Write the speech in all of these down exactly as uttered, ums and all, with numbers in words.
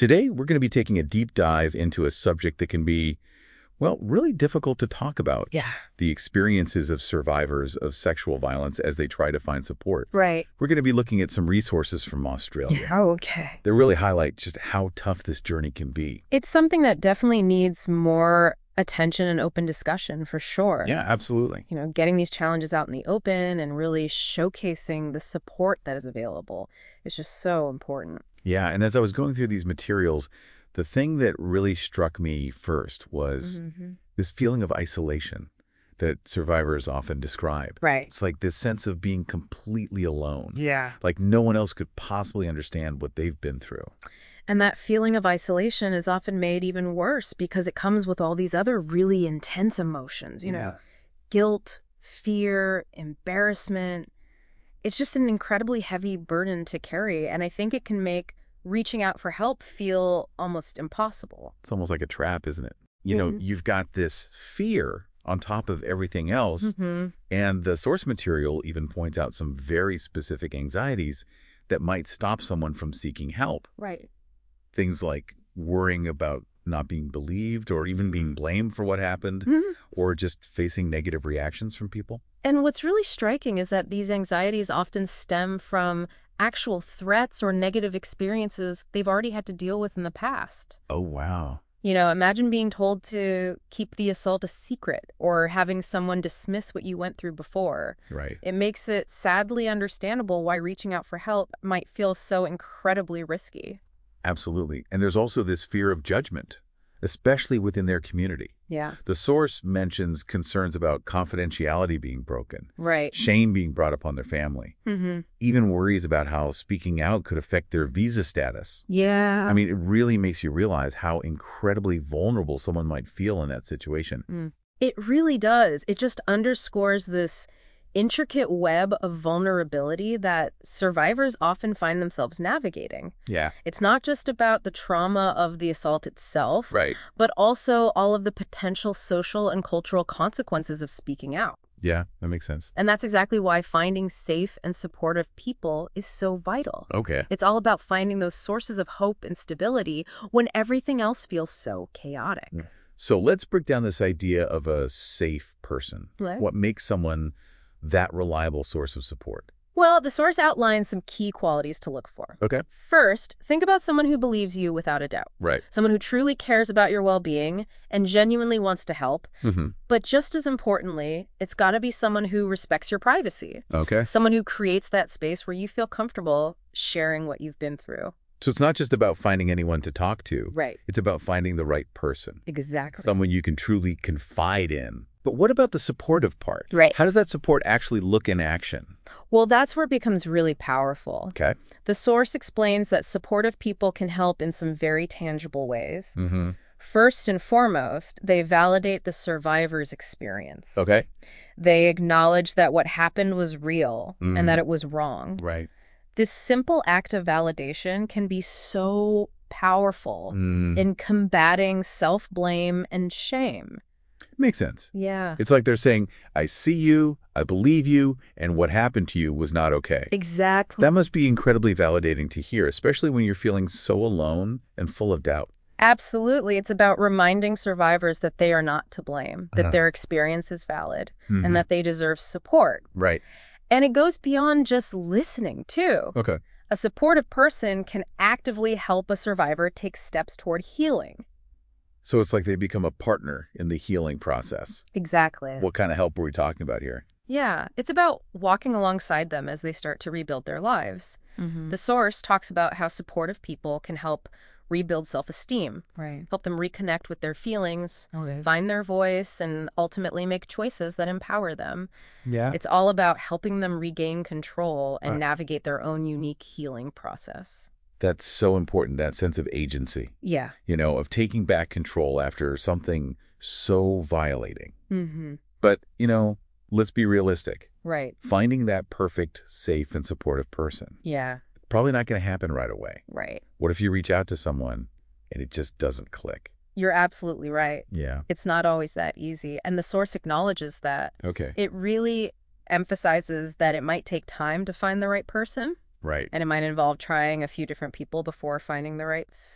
Today, we're going to be taking a deep dive into a subject that can be, well, really difficult to talk about. Yeah. The experiences of survivors of sexual violence as they try to find support. Right. We're going to be looking at some resources from Australia. Oh, okay. That really highlight just how tough this journey can be. It's something that definitely needs more attention and open discussion for sure. Yeah, absolutely. You know, getting these challenges out in the open and really showcasing the support that is available is just so important. Yeah, and as I was going through these materials, the thing that really struck me first was Mm-hmm. this feeling of isolation that survivors often describe. Right. It's like this sense of being completely alone. Yeah. Like no one else could possibly understand what they've been through. And that feeling of isolation is often made even worse because it comes with all these other really intense emotions, you know, guilt, fear, embarrassment. It's just an incredibly heavy burden to carry, and I think it can make reaching out for help feel almost impossible. It's almost like a trap, isn't it? You know, Mhm. you've got this fear on top of everything else, Mm-hmm. and the source material even points out some very specific anxieties that might stop someone from seeking help. Right. Things like worrying about not being believed or even being blamed for what happened, Mhm. or just facing negative reactions from people. And what's really striking is that these anxieties often stem from actual threats or negative experiences they've already had to deal with in the past. Oh, wow. You know, imagine being told to keep the assault a secret or having someone dismiss what you went through before. Right. It makes it sadly understandable why reaching out for help might feel so incredibly risky. Absolutely. And there's also this fear of judgment, especially within their community. Yeah. The source mentions concerns about confidentiality being broken, Right. shame being brought upon their family, Mm-hmm. even worries about how speaking out could affect their visa status. Yeah. I mean, it really makes you realize how incredibly vulnerable someone might feel in that situation. It really does. It just underscores this intricate web of vulnerability that survivors often find themselves navigating. Yeah. It's not just about the trauma of the assault itself, Right. but also all of the potential social and cultural consequences of speaking out. Yeah, that makes sense. And that's exactly why finding safe and supportive people is so vital. Okay. It's all about finding those sources of hope and stability when everything else feels so chaotic. So let's break down this idea of a safe person. Right. What makes someone that reliable source of support? Well, the source outlines some key qualities to look for. Okay. First, think about someone who believes you without a doubt. Right. Someone who truly cares about your well-being and genuinely wants to help. Mm-hmm. But just as importantly, it's got to be someone who respects your privacy. Okay. Someone who creates that space where you feel comfortable sharing what you've been through. So it's not just about finding anyone to talk to. Right. It's about finding the right person. Exactly. Someone you can truly confide in. But what about the supportive part? Right. How does that support actually look in action? Well, that's where it becomes really powerful. Okay. The source explains that supportive people can help in some very tangible ways. Mm-hmm. First and foremost, they validate the survivor's experience. Okay. They acknowledge that what happened was real Mhm. and that it was wrong. Right. This simple act of validation can be so powerful Mm. in combating self-blame and shame. Makes sense. Yeah. It's like they're saying, I see you, I believe you, and what happened to you was not okay. Exactly. That must be incredibly validating to hear, especially when you're feeling so alone and full of doubt. Absolutely. It's about reminding survivors that they are not to blame, that Uh-huh. their experience is valid, Mhm. and that they deserve support. Right. And it goes beyond just listening, too. Okay. A supportive person can actively help a survivor take steps toward healing. So it's like they become a partner in the healing process. Exactly. What kind of help are we talking about here? Yeah, it's about walking alongside them as they start to rebuild their lives. The source talks about how supportive people can help rebuild self-esteem, Right. help them reconnect with their feelings, Okay. find their voice, and ultimately make choices that empower them. Yeah. It's all about helping them regain control and Right. navigate their own unique healing process. That's so important, that sense of agency, Yeah. you know, of taking back control after something so violating. Mm-hmm. But, you know, let's be realistic. Right. Finding that perfect, safe, and supportive person, Yeah. probably not going to happen right away. Right. What if you reach out to someone and it just doesn't click? You're absolutely right. Yeah. It's not always that easy. And the source acknowledges that. Okay. It really emphasizes that it might take time to find the right person, Right. and it might involve trying a few different people before finding the right fit.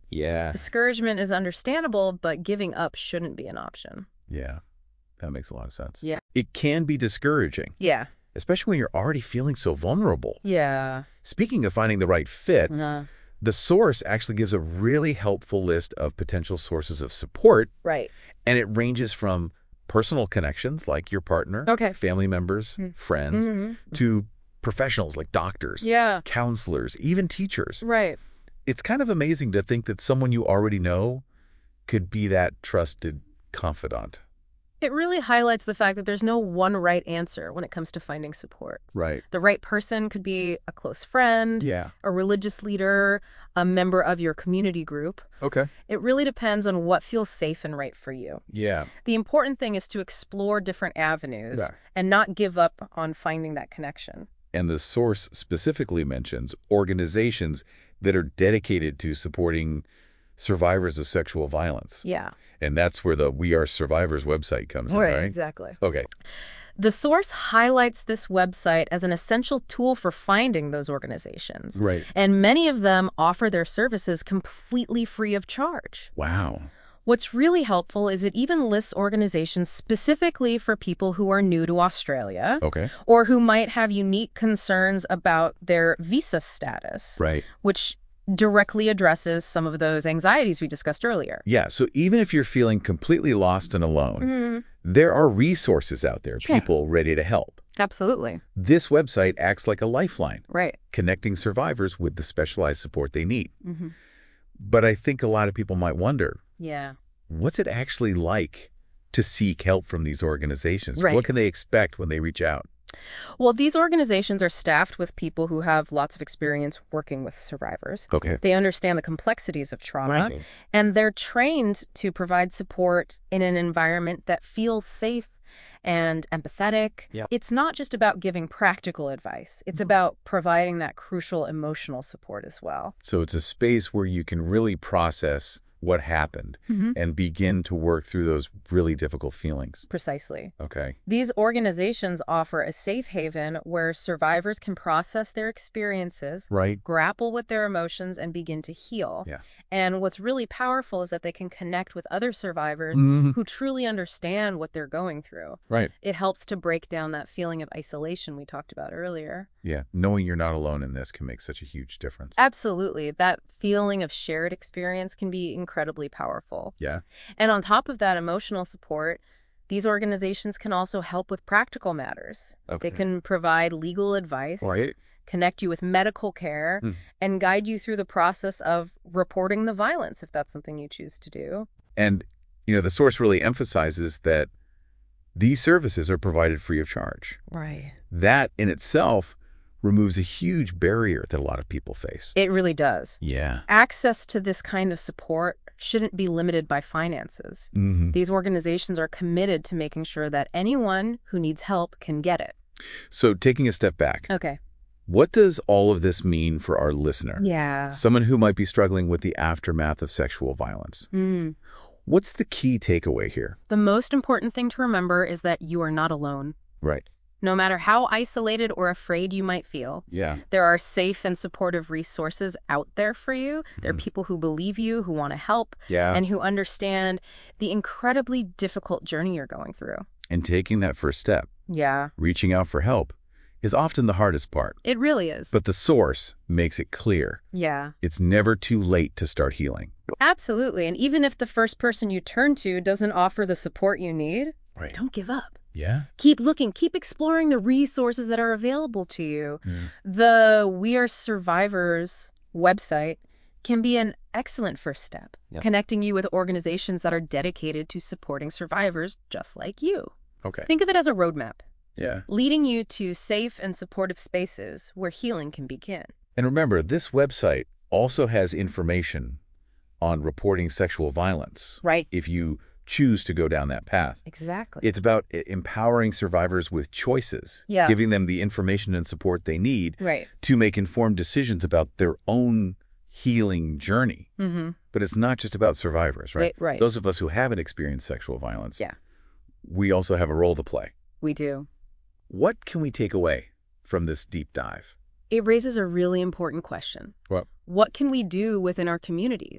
Yeah. Discouragement is understandable, but giving up shouldn't be an option. Yeah. That makes a lot of sense. Yeah. It can be discouraging, Yeah. especially when you're already feeling so vulnerable. Yeah. Speaking of finding the right fit, Uh, the source actually gives a really helpful list of potential sources of support, right. and it ranges from personal connections like your partner, Okay. family members, Mm. friends, Mm-hmm. to professionals like doctors, Yeah. counselors, even teachers. Right. It's kind of amazing to think that someone you already know could be that trusted confidant. It really highlights the fact that there's no one right answer when it comes to finding support. Right. The right person could be a close friend, Yeah. a religious leader, a member of your community group. Okay. It really depends on what feels safe and right for you. Yeah. The important thing is to explore different avenues Yeah. and not give up on finding that connection. And the source specifically mentions organizations that are dedicated to supporting survivors of sexual violence. Yeah. And that's where the We Are Survivors website comes in, right? Exactly. Okay. The source highlights this website as an essential tool for finding those organizations. Right. And many of them offer their services completely free of charge. Wow. What's really helpful is it even lists organizations specifically for people who are new to Australia Okay. or who might have unique concerns about their visa status, Right. which directly addresses some of those anxieties we discussed earlier. Yeah, so even if you're feeling completely lost and alone, Mm-hmm. there are resources out there, Yeah. people ready to help. Absolutely. This website acts like a lifeline, Right. connecting survivors with the specialized support they need. Mm-hmm. But I think a lot of people might wonder, Yeah. what's it actually like to seek help from these organizations? Right. What can they expect when they reach out? Well, these organizations are staffed with people who have lots of experience working with survivors. Okay. They understand the complexities of trauma, and they're trained to provide support in an environment that feels safe and empathetic. Yep. It's not just about giving practical advice. It's about providing that crucial emotional support as well. So it's a space where you can really process what happened Mm-hmm. and begin to work through those really difficult feelings. Precisely. Okay. These organizations offer a safe haven where survivors can process their experiences, Right. grapple with their emotions, and begin to heal. Yeah. And what's really powerful is that they can connect with other survivors Mhm. who truly understand what they're going through. Right. It helps to break down that feeling of isolation we talked about earlier. Yeah. Knowing you're not alone in this can make such a huge difference. Absolutely. That feeling of shared experience can be incredibly powerful. Yeah. And on top of that emotional support, these organizations can also help with practical matters. Okay. They can provide legal advice, Right. connect you with medical care, Hmm. and guide you through the process of reporting the violence if that's something you choose to do. And, you know, the source really emphasizes that these services are provided free of charge. Right. That in itself removes a huge barrier that a lot of people face. It really does. Yeah. Access to this kind of support shouldn't be limited by finances. Mm-hmm. These organizations are committed to making sure that anyone who needs help can get it. So taking a step back, Okay. what does all of this mean for our listener? Yeah. Someone who might be struggling with the aftermath of sexual violence. Mm. What's the key takeaway here? The most important thing to remember is that you are not alone. Right. No matter how isolated or afraid you might feel, Yeah. there are safe and supportive resources out there for you. There are people who believe you, who want to help, Yeah. and who understand the incredibly difficult journey you're going through. And taking that first step, Yeah, reaching out for help, is often the hardest part. it really is. But the source makes it clear. Yeah, It's never too late to start healing. absolutely. And even if the first person you turn to doesn't offer the support you need, Right. don't give up. Yeah. Keep looking, keep exploring the resources that are available to you. Yeah. The We Are Survivors website can be an excellent first step, Yeah. connecting you with organizations that are dedicated to supporting survivors just like you. Okay. Think of it as a roadmap, Yeah. leading you to safe and supportive spaces where healing can begin. And remember, this website also has information on reporting sexual violence. Right. If you choose to go down that path. Exactly. It's about e- empowering survivors with choices, Yeah. giving them the information and support they need Right. to make informed decisions about their own healing journey. Mm-hmm. But it's not just about survivors, right? Right, right. Those of us who haven't experienced sexual violence, Yeah. we also have a role to play. We do. What can we take away from this deep dive? It raises a really important question. What? What can we do within our communities?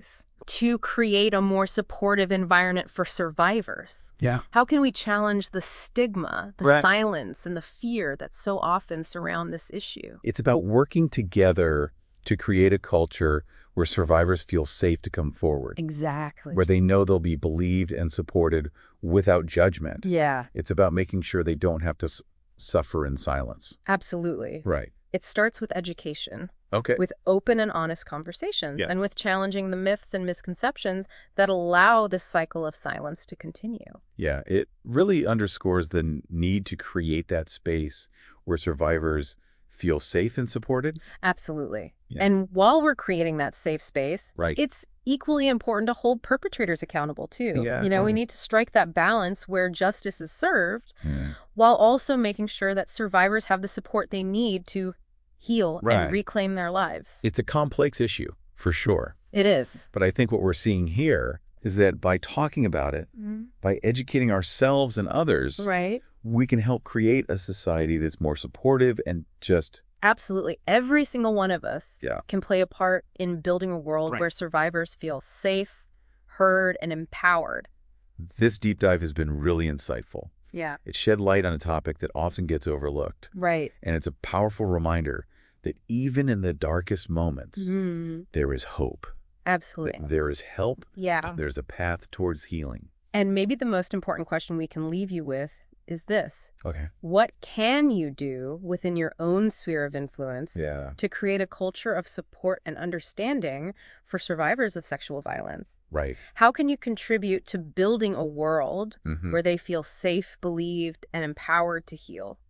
to create a more supportive environment for survivors? Yeah. How can we challenge the stigma, the Right. silence, and the fear that so often surround this issue? It's about working together to create a culture where survivors feel safe to come forward, Exactly. where they know they'll be believed and supported without judgment. Yeah, It's about making sure they don't have to s- suffer in silence. absolutely. Right. It starts with education, Okay. with open and honest conversations, Yeah. and with challenging the myths and misconceptions that allow this cycle of silence to continue. Yeah, it really underscores the n- need to create that space where survivors feel safe and supported. Absolutely. Yeah. And while we're creating that safe space, Right. it's equally important to hold perpetrators accountable too. Yeah, You know, we okay. need to strike that balance where justice is served Yeah. while also making sure that survivors have the support they need to heal Right. and reclaim their lives. It's a complex issue, for sure. It is. But I think what we're seeing here is that by talking about it, by educating ourselves and others, Right. we can help create a society that's more supportive and just, Absolutely. Every single one of us Yeah. can play a part in building a world Right. where survivors feel safe, heard, and empowered. this deep dive has been really insightful. Yeah. It shed light on a topic that often gets overlooked. Right. And it's a powerful reminder that even in the darkest moments, Mm, there is hope. absolutely. That there is help. Yeah. There's a path towards healing. And maybe the most important question we can leave you with is this. Okay. What can you do within your own sphere of influence Yeah. to create a culture of support and understanding for survivors of sexual violence? Right. How can you contribute to building a world Mhm. where they feel safe, believed, and empowered to heal?